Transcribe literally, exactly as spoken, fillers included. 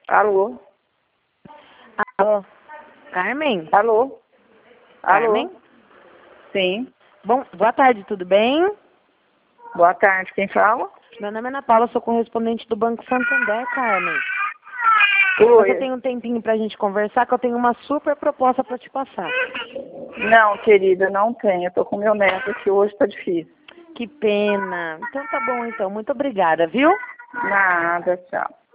Alô? Alô? Carmen? Alô? Carmen? Alô? Sim. Bom, boa tarde, tudo bem? Boa tarde, quem fala? Meu nome é Ana Paula, sou correspondente do Banco Santander, Carmen. Você Oi. tem um tempinho pra gente conversar, que eu tenho uma super proposta pra te passar. Não, querida, não tenho. Eu tô com meu neto aqui hoje, tá difícil. Que pena. Então tá bom, então. Muito obrigada, viu? Nada, tchau.